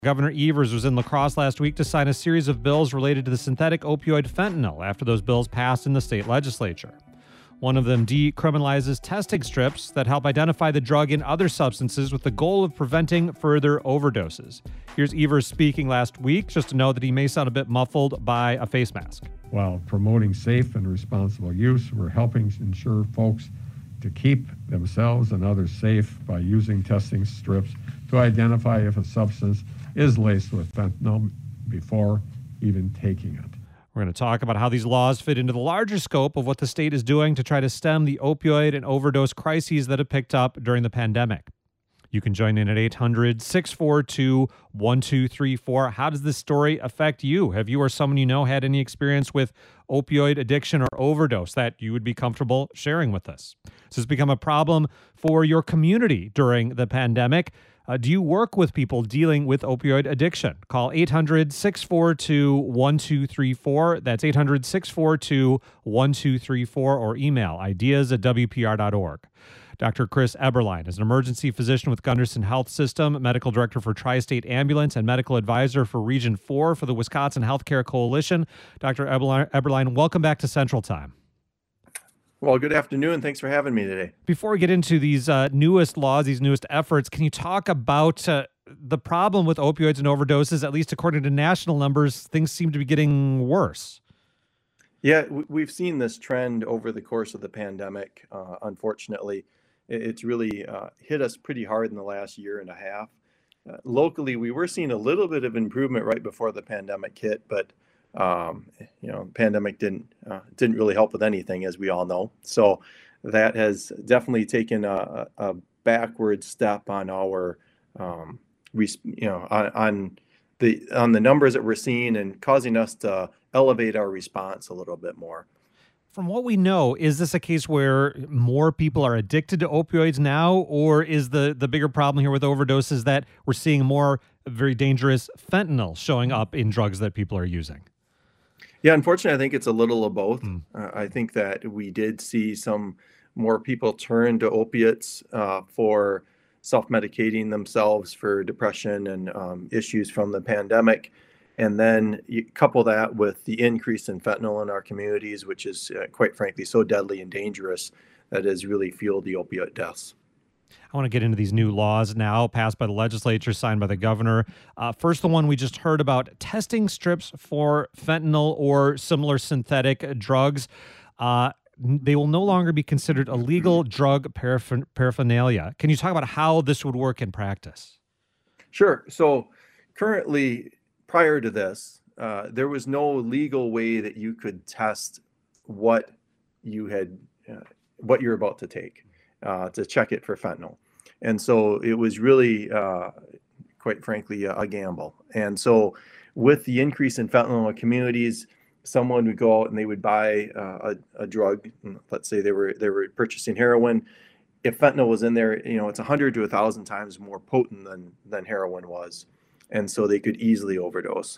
Governor Evers was in La Crosse last week to sign a series of bills related to the synthetic opioid fentanyl after those bills passed in the state legislature. One of them decriminalizes testing strips that help identify the drug in other substances with the goal of preventing further overdoses. Here's Evers speaking last week, just to know that he may sound a bit muffled by a face mask. While promoting safe and responsible use, we're helping ensure folks to keep themselves and others safe by using testing strips to identify if a substance is laced with fentanyl before even taking it. We're going to talk about how these laws fit into the larger scope of what the state is doing to try to stem the opioid and overdose crises that have picked up during the pandemic. You can join in at 800-642-1234. How does this story affect you? Have you or someone you know had any experience with opioid addiction or overdose that you would be comfortable sharing with us? This has become a problem for your community during the pandemic. Do you work with people dealing with opioid addiction? Call 800-642-1234. That's 800-642-1234 or email ideas@wpr.org. Dr. Chris Eberlein is an emergency physician with Gunderson Health System, medical director for Tri-State Ambulance, and medical advisor for Region 4 for the Wisconsin Healthcare Coalition. Dr. Eberlein, welcome back to Central Time. Well, good afternoon. Thanks for having me today. Before we get into these newest laws, these newest efforts, can you talk about the problem with opioids and overdoses? At least according to national numbers, things seem to be getting worse. Yeah, we've seen this trend over the course of the pandemic. Unfortunately, it's really hit us pretty hard in the last year and a half. Locally, we were seeing a little bit of improvement right before the pandemic hit, but the pandemic didn't really help with anything, as we all know. So that has definitely taken a backward step on our, on the numbers that we're seeing and causing us to elevate our response a little bit more. From what we know, is this a case where more people are addicted to opioids now, or is the bigger problem here with overdoses that we're seeing more very dangerous fentanyl showing up in drugs that people are using? Yeah, unfortunately, I think it's a little of both. I think that we did see some more people turn to opiates for self-medicating themselves for depression and issues from the pandemic. And then you couple that with the increase in fentanyl in our communities, which is quite frankly so deadly and dangerous that has really fueled the opioid deaths. I want to get into these new laws now passed by the legislature, signed by the governor. First, the one we just heard about, testing strips for fentanyl or similar synthetic drugs. They will no longer be considered illegal drug paraphernalia. Can you talk about how this would work in practice? Sure. So currently, prior to this, there was no legal way that you could test what you're about to take to check it for fentanyl. And so it was really, quite frankly, a gamble. And so with the increase in fentanyl in communities, someone would go out and they would buy a drug. Let's say they were purchasing heroin. If fentanyl was in there, it's 100 to 1,000 times more potent than heroin was. And so they could easily overdose.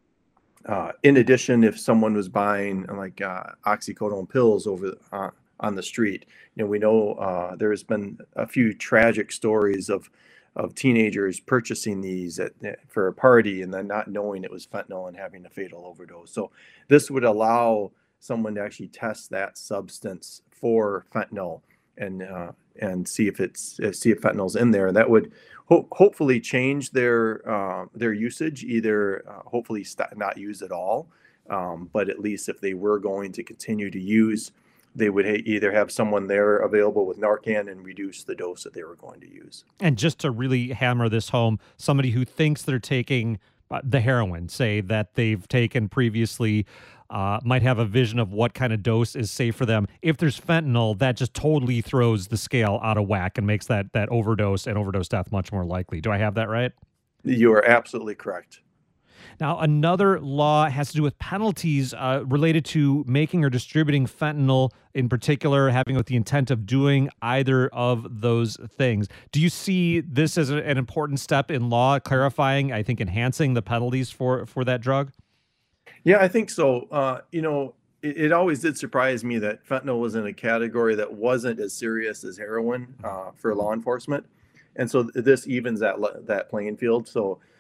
In addition, if someone was buying like oxycodone pills on the street, we know there's been a few tragic stories of teenagers purchasing these for a party and then not knowing it was fentanyl and having a fatal overdose. So this would allow someone to actually test that substance for fentanyl and see if fentanyl's in there. That would hopefully change their usage, either hopefully not use at all, but at least if they were going to continue to use, they would either have someone there available with Narcan and reduce the dose that they were going to use. And just to really hammer this home, somebody who thinks they're taking the heroin, say that they've taken previously, might have a vision of what kind of dose is safe for them. If there's fentanyl, that just totally throws the scale out of whack and makes that overdose and overdose death much more likely. Do I have that right? You are absolutely correct. Now, another law has to do with penalties related to making or distributing fentanyl, in particular, having with the intent of doing either of those things. Do you see this as an important step in law, clarifying, I think, enhancing the penalties for that drug? Yeah, I think so. It always did surprise me that fentanyl was in a category that wasn't as serious as heroin for law enforcement. And so this evens that playing field. So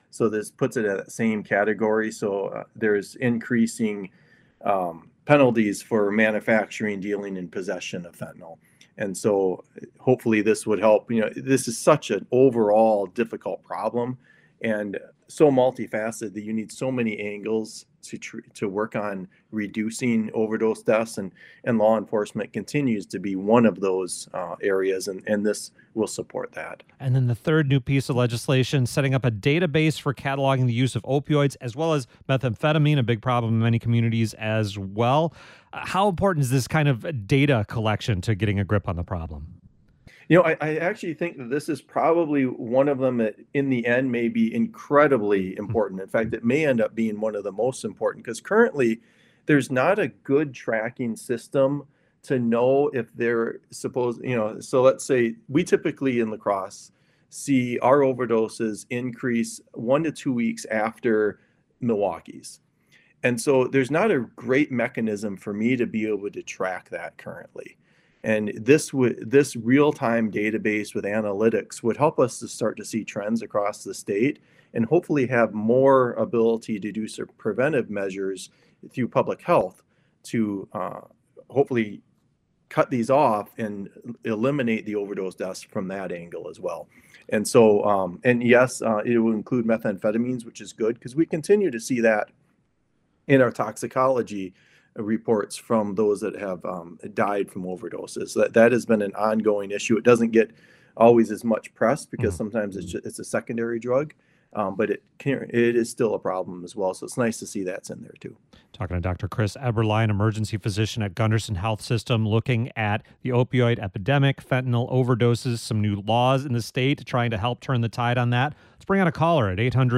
So this puts it at that same category. So there's increasing penalties for manufacturing, dealing, and possession of fentanyl. And so hopefully this would help. This is such an overall difficult problem and so multifaceted that you need so many angles to work on reducing overdose deaths, and law enforcement continues to be one of those areas, and this will support that. And then the third new piece of legislation, setting up a database for cataloging the use of opioids as well as methamphetamine, a big problem in many communities as well. How important is this kind of data collection to getting a grip on the problem? I actually think that this is probably one of them that in the end may be incredibly important. In fact, it may end up being one of the most important, because currently there's not a good tracking system to know if they're supposed, so let's say we typically in La Crosse see our overdoses increase 1 to 2 weeks after Milwaukee's. And so there's not a great mechanism for me to be able to track that currently. And this real-time database with analytics would help us to start to see trends across the state, and hopefully have more ability to do some preventive measures through public health to hopefully cut these off and eliminate the overdose deaths from that angle as well. And so, and yes, it will include methamphetamines, which is good, because we continue to see that in our toxicology reports from those that have died from overdoses. That has been an ongoing issue. It doesn't get always as much press because sometimes it's a secondary drug, but it is still a problem as well. So it's nice to see that's in there too. Talking to Dr. Chris Eberlein, emergency physician at Gunderson Health System, looking at the opioid epidemic, fentanyl overdoses, some new laws in the state, trying to help turn the tide on that. Let's bring on a caller at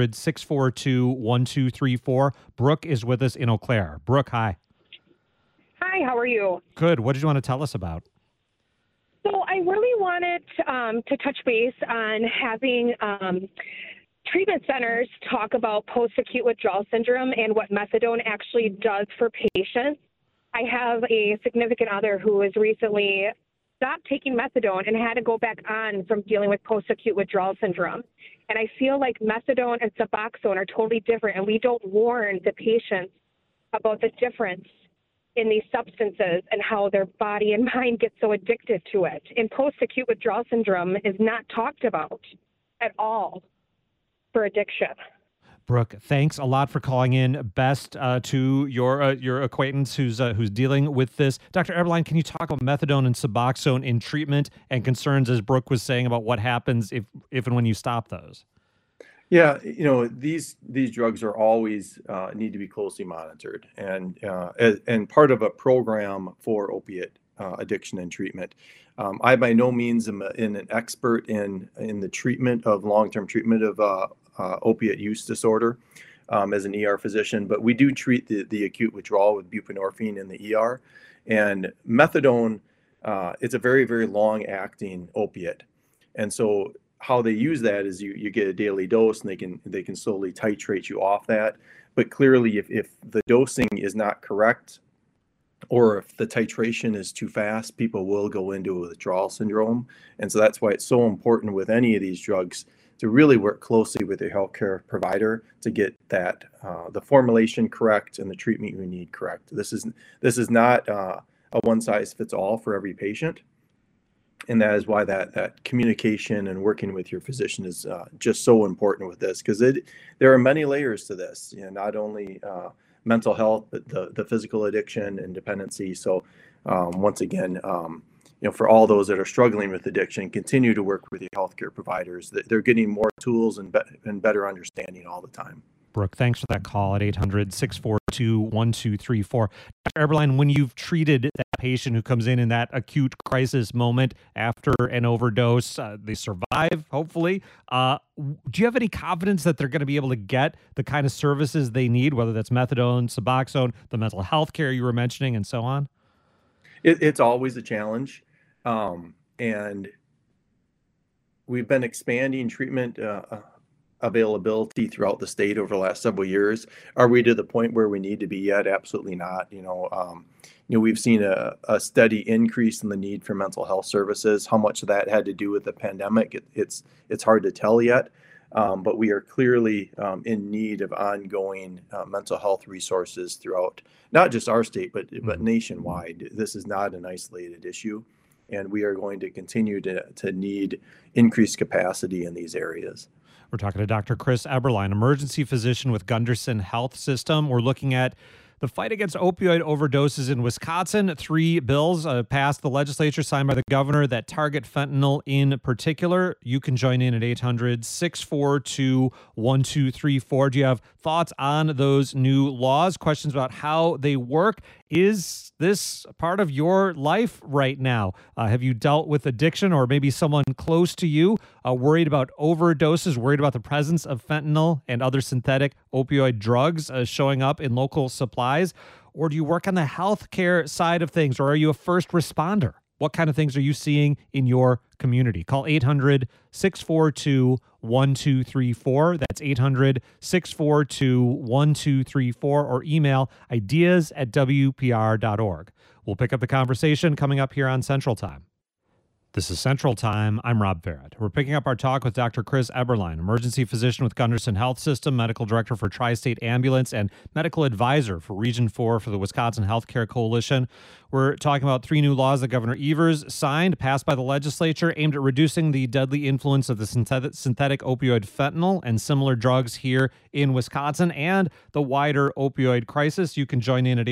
800-642-1234. Brooke is with us in Eau Claire. Brooke, hi. Hi, how are you? Good. What did you want to tell us about? So I really wanted to touch base on having treatment centers talk about post-acute withdrawal syndrome and what methadone actually does for patients. I have a significant other who has recently stopped taking methadone and had to go back on from dealing with post-acute withdrawal syndrome. And I feel like methadone and Suboxone are totally different, and we don't warn the patients about the difference in these substances and how their body and mind get so addicted to it. And post-acute withdrawal syndrome is not talked about at all for addiction. Brooke, thanks a lot for calling in. Best to your acquaintance who's dealing with this. Dr. Eberlein, can you talk about methadone and Suboxone in treatment and concerns, as Brooke was saying, about what happens if and when you stop those? Yeah, these drugs are always need to be closely monitored, and part of a program for opiate addiction and treatment. I by no means am an expert in the treatment of long-term treatment of opiate use disorder as an ER physician, but we do treat the acute withdrawal with buprenorphine in the ER, and methadone. It's a very, very long-acting opiate, and so how they use that is you get a daily dose, and they can slowly titrate you off that. But clearly, if the dosing is not correct, or if the titration is too fast, people will go into a withdrawal syndrome. And so that's why it's so important with any of these drugs to really work closely with your healthcare provider to get that the formulation correct and the treatment you need correct. This is not a one size fits all for every patient. And that is why that communication and working with your physician is just so important with this, because there are many layers to this. Not only mental health, but the physical addiction and dependency. So once again, for all those that are struggling with addiction, continue to work with your healthcare providers. They're getting more tools and better understanding all the time. Brooke, thanks for that call at 800-642-1234. Dr. Eberlein, when you've treated that patient who comes in that acute crisis moment after an overdose, they survive, hopefully. Do you have any confidence that they're going to be able to get the kind of services they need, whether that's methadone, Suboxone, the mental health care you were mentioning, and so on? It's always a challenge. And we've been expanding treatment availability throughout the state over the last several years. Are we to the point where we need to be yet? Absolutely not. We've seen a steady increase in the need for mental health services. How much of that had to do with the pandemic, it's hard to tell yet. But we are clearly in need of ongoing mental health resources throughout not just our state, but nationwide. This is not an isolated issue, and we are going to continue to need increased capacity in these areas. We're talking to Dr. Chris Eberlein, emergency physician with Gunderson Health System. We're looking at the fight against opioid overdoses in Wisconsin. 3 bills passed the legislature, signed by the governor, that target fentanyl in particular. You can join in at 800-642-1234. Do you have thoughts on those new laws, questions about how they work? Is this part of your life right now? Have you dealt with addiction, or maybe someone close to you worried about overdoses, worried about the presence of fentanyl and other synthetic opioid drugs showing up in local supplies? Or do you work on the healthcare side of things, or are you a first responder? What kind of things are you seeing in your community? Call 800-642-1234. That's 800-642-1234, or email ideas@wpr.org. We'll pick up the conversation coming up here on Central Time. This is Central Time. I'm Rob Farrett. We're picking up our talk with Dr. Chris Eberlein, emergency physician with Gunderson Health System, medical director for Tri-State Ambulance, and medical advisor for Region 4 for the Wisconsin Healthcare Coalition. We're talking about 3 new laws that Governor Evers signed, passed by the legislature, aimed at reducing the deadly influence of the synthetic opioid fentanyl and similar drugs here in Wisconsin, and the wider opioid crisis. You can join in at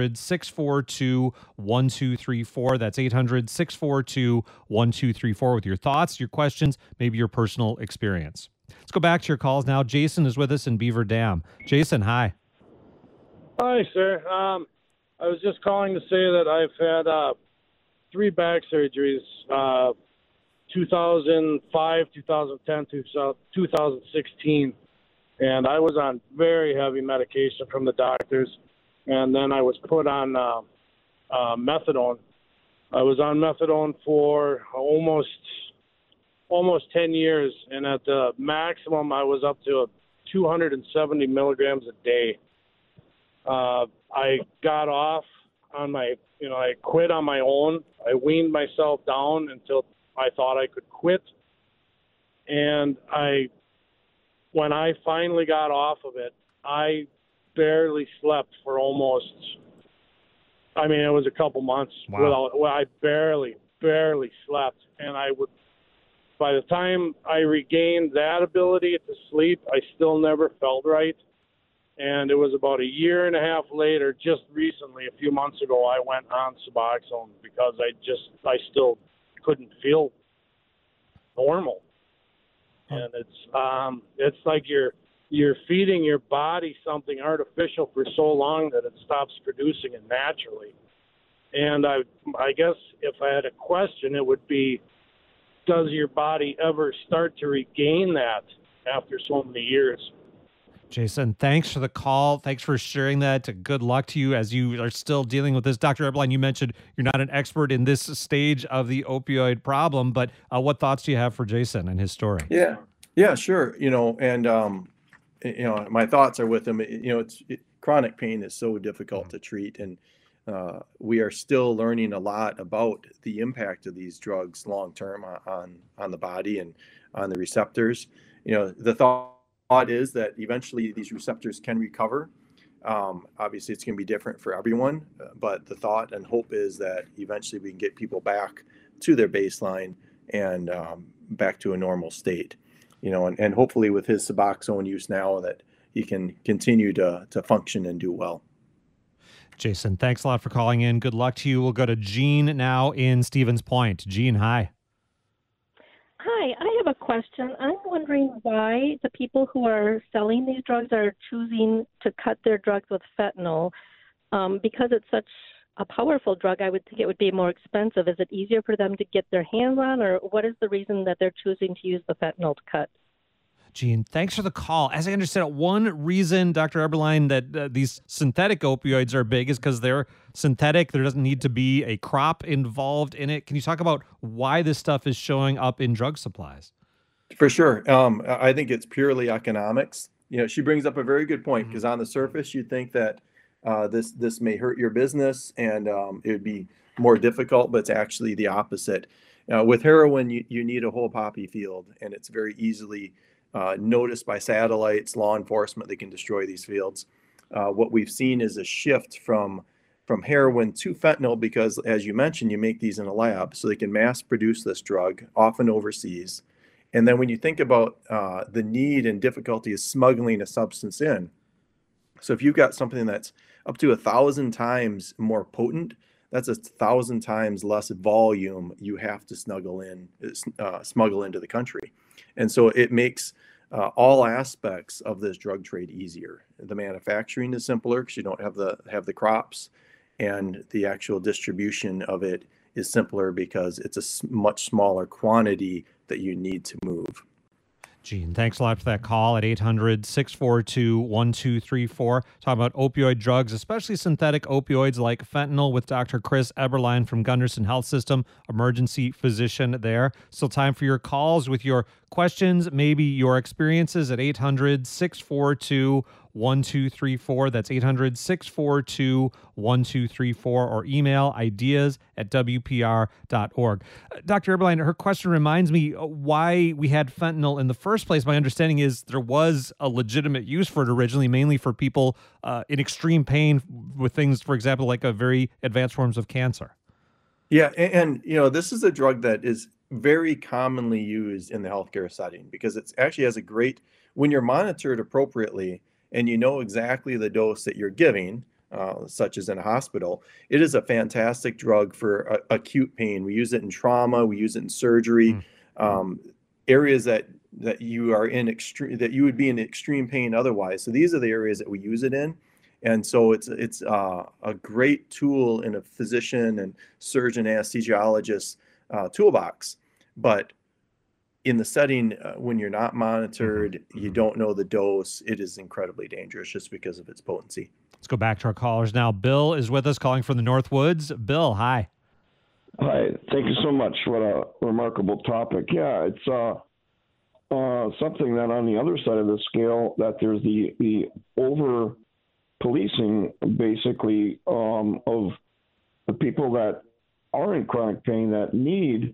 800-642-1234. That's 800-642-1234 with your thoughts, your questions, maybe your personal experience. Let's go back to your calls now. Jason is with us in Beaver Dam. Jason, hi. Hi, sir. I was just calling to say that I've had 3 back surgeries, 2005, 2010, 2016, and I was on very heavy medication from the doctors, and then I was put on methadone. I was on methadone for almost 10 years, and at the maximum I was up to 270 milligrams a day. I got off on I quit on my own. I weaned myself down until I thought I could quit. And when I finally got off of it, I barely slept for it was a couple months. Wow. I barely slept. And by the time I regained that ability to sleep, I still never felt right. And it was about a year and a half later, just recently, a few months ago, I went on Suboxone because I still couldn't feel normal. And it's like you're feeding your body something artificial for so long that it stops producing it naturally. And I guess if I had a question, it would be, does your body ever start to regain that after so many years? Jason, thanks for the call. Thanks for sharing that. Good luck to you as you are still dealing with this. Dr. Eberlein, you mentioned you're not an expert in this stage of the opioid problem, but what thoughts do you have for Jason and his story? Yeah, sure. My thoughts are with him. Chronic pain is so difficult to treat, and we are still learning a lot about the impact of these drugs long term on the body and on the receptors. The thought is that eventually these receptors can recover. Obviously, it's going to be different for everyone, but the thought and hope is that eventually we can get people back to their baseline and back to a normal state. And hopefully with his Suboxone use now that he can continue to function and do well. Jason, thanks a lot for calling in. Good luck to you. We'll go to Jean now in Stevens Point. Jean, hi. Hi, I have a question. I'm wondering why the people who are selling these drugs are choosing to cut their drugs with fentanyl. Because it's such a powerful drug, I would think it would be more expensive. Is it easier for them to get their hands on, or what is the reason that they're choosing to use the fentanyl to cut? Gene, thanks for the call. As I understand it, one reason, Dr. Eberlein, that these synthetic opioids are big is because they're synthetic. There doesn't need to be a crop involved in it. Can you talk about why this stuff is showing up in drug supplies? For sure. I think it's purely economics. She brings up a very good point, because on the surface, you'd think that this may hurt your business and it would be more difficult, but it's actually the opposite. With heroin, you need a whole poppy field, and it's very easily noticed by satellites, law enforcement. They can destroy these fields. What we've seen is a shift from heroin to fentanyl because, as you mentioned, you make these in a lab, so they can mass produce this drug, often overseas. And then when you think about the need and difficulty of smuggling a substance in, so if you've got something that's up to 1,000 times more potent, that's 1,000 times less volume you have to smuggle into the country. And so it makes all aspects of this drug trade easier. The manufacturing is simpler because you don't have the crops, and the actual distribution of it is simpler because it's a much smaller quantity that you need to move. Gene, thanks a lot for that call at 800-642-1234. Talking about opioid drugs, especially synthetic opioids like fentanyl, with Dr. Chris Eberlein from Gunderson Health System, emergency physician there. Still time for your calls with your questions, maybe your experiences at 800-642-1234. That's 800-642-1234, or email ideas@wpr.org. Dr. Eberlein, her question reminds me why we had fentanyl in the first place. My understanding is there was a legitimate use for it originally, mainly for people in extreme pain with things, for example, like a very advanced forms of cancer. Yeah, and this is a drug that is very commonly used in the healthcare setting because it actually has a great, when you're monitored appropriately and you know exactly the dose that you're giving, such as in a hospital, it is a fantastic drug for acute pain. We use it in trauma, we use it in surgery, areas that you are in that you would be in extreme pain otherwise. So these are the areas that we use it in. And so it's a great tool in a physician and surgeon anesthesiologist toolbox. But in the setting when you're not monitored, you don't know the dose, it is incredibly dangerous just because of its potency. Let's go back to our callers now. Bill is with us, calling from the Northwoods. Bill, hi. Hi, thank you so much. What a remarkable topic. Yeah, it's something that on the other side of the scale, that there's the over policing basically of the people that are in chronic pain that need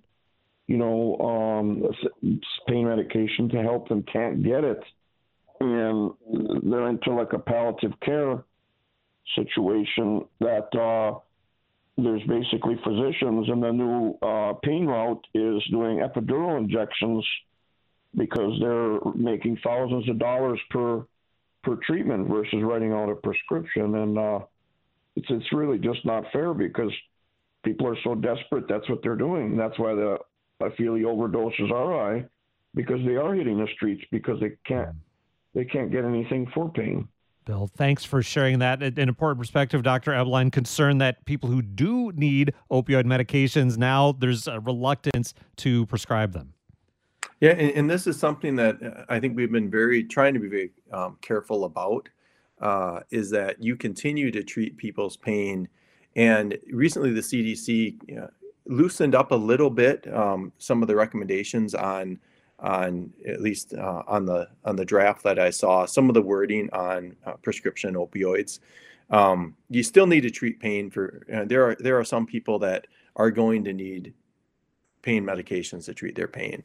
pain medication to help them, can't get it, and they're into like a palliative care situation that there's basically physicians, and the new pain route is doing epidural injections because they're making thousands of dollars per treatment versus writing out a prescription. And it's really just not fair because people are so desperate. That's what they're doing. That's why I feel the overdoses are high, because they are hitting the streets because they can't get anything for pain. Bill, thanks for sharing that. An important perspective, Dr. Eberlein, concerned that people who do need opioid medications, now there's a reluctance to prescribe them. Yeah, and this is something that I think we've been trying to be very careful about, is that you continue to treat people's pain. And recently the CDC loosened up a little bit some of the recommendations on at least on the draft that I saw, some of the wording on prescription opioids. You still need to treat pain there are some people that are going to need pain medications to treat their pain.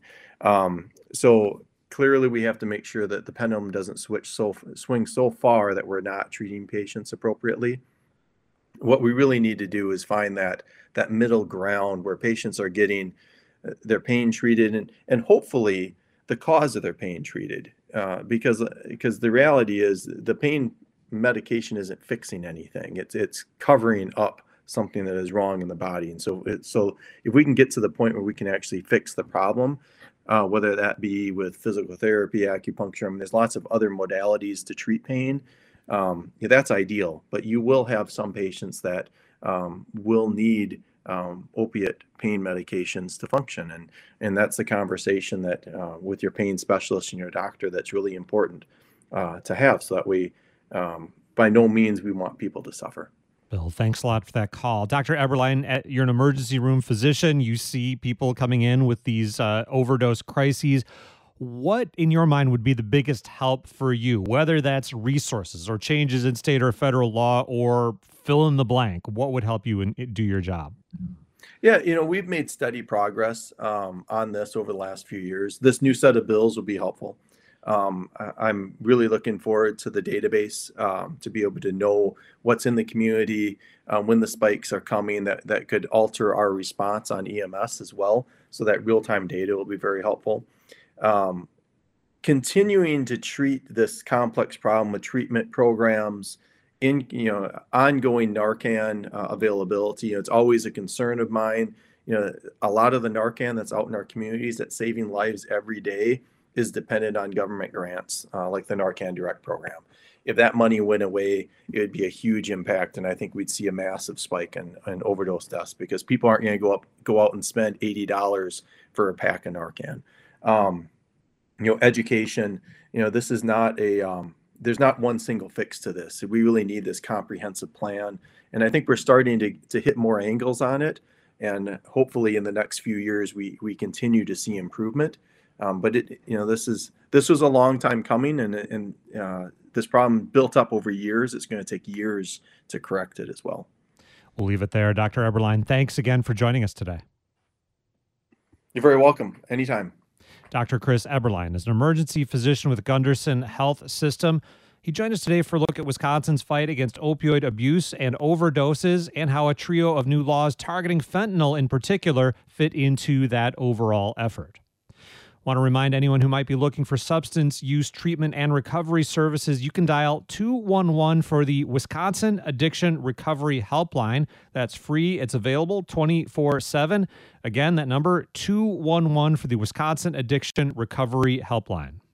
So clearly we have to make sure that the pendulum doesn't swing so far that we're not treating patients appropriately. What we really need to do is find that middle ground where patients are getting their pain treated and hopefully the cause of their pain treated, because the reality is the pain medication isn't fixing anything. It's covering up something that is wrong in the body. And so if we can get to the point where we can actually fix the problem, whether that be with physical therapy, acupuncture, I mean, there's lots of other modalities to treat pain. That's ideal, but you will have some patients that will need opiate pain medications to function, and that's the conversation that with your pain specialist and your doctor that's really important to have, so that we by no means we want people to suffer. Bill, thanks a lot for that call. Dr. Eberlein, you're an emergency room physician. You see people coming in with these overdose crises. What, in your mind, would be the biggest help for you, whether that's resources or changes in state or federal law or fill in the blank? What would help you do your job? Yeah, we've made steady progress on this over the last few years. This new set of bills will be helpful. I'm really looking forward to the database to be able to know what's in the community when the spikes are coming that could alter our response on EMS as well. So that real-time data will be very helpful. Continuing to treat this complex problem with treatment programs, in ongoing Narcan availability. It's always a concern of mine. A lot of the Narcan that's out in our communities that's saving lives every day is dependent on government grants, like the Narcan Direct program. If that money went away, it would be a huge impact, and I think we'd see a massive spike in overdose deaths because people aren't going to go out and spend $80 for a pack of Narcan. Education. This is not there's not one single fix to this. We really need this comprehensive plan, and I think we're starting to hit more angles on it. And hopefully, in the next few years, we continue to see improvement. But this was a long time coming, and this problem built up over years. It's going to take years to correct it as well. We'll leave it there. Dr. Eberlein, thanks again for joining us today. You're very welcome. Anytime. Dr. Chris Eberlein is an emergency physician with Gundersen Health System. He joined us today for a look at Wisconsin's fight against opioid abuse and overdoses and how a trio of new laws targeting fentanyl in particular fit into that overall effort. Want to remind anyone who might be looking for substance use treatment and recovery services, you can dial 211 for the Wisconsin Addiction Recovery Helpline. That's free. It's available 24/7. Again, that number 211 for the Wisconsin Addiction Recovery Helpline.